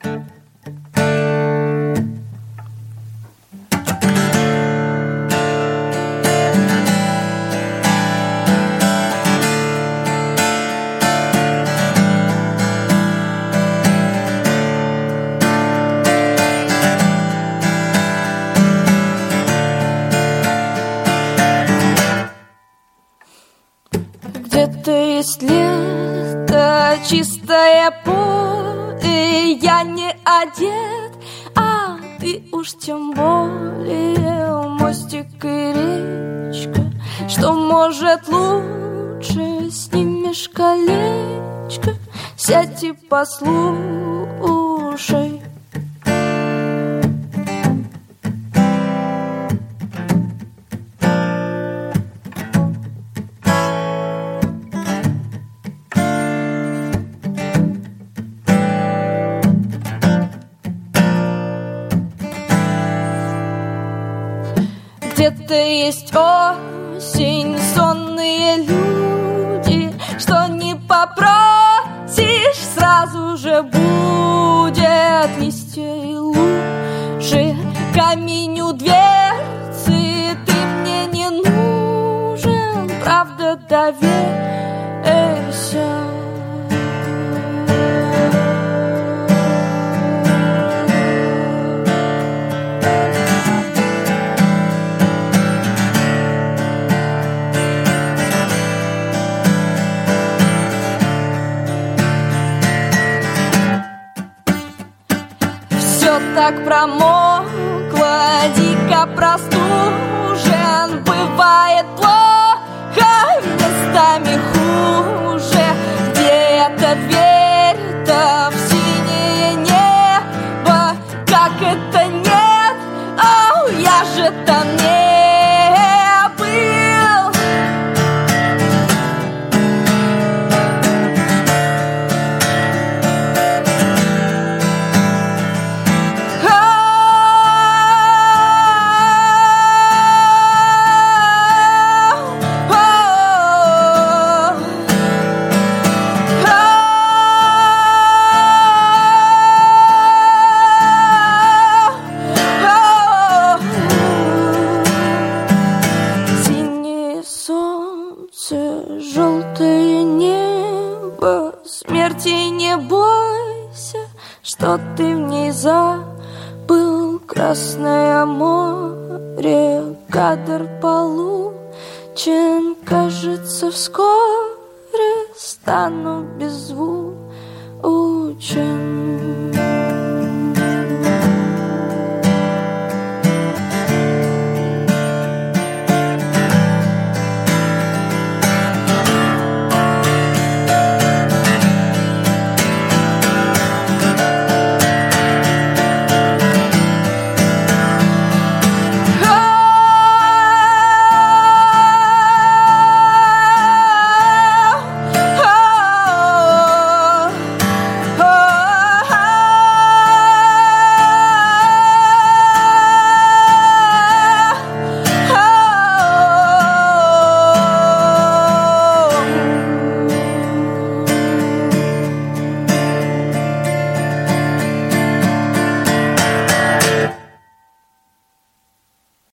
Где-то есть лето, чистое поле, я не одет, а ты уж тем более. Мостик и речка, что может лучше, снимешь колечко, сядь и послушай. Где-то есть осень, сонные люди, что не попросишь, сразу же будет. Листья и лужи, камень у дверцы, ты мне не нужен, правда, доверься. Так промокла, дико простужен, бывает плохо, местами хуже. Где-то дверь-то в синее небо, как это нет, ау, я же там не был. Желтое небо, смерти не бойся, что ты в ней забыл. Красное море, кадр получен, кажется, вскоре стану беззвучен.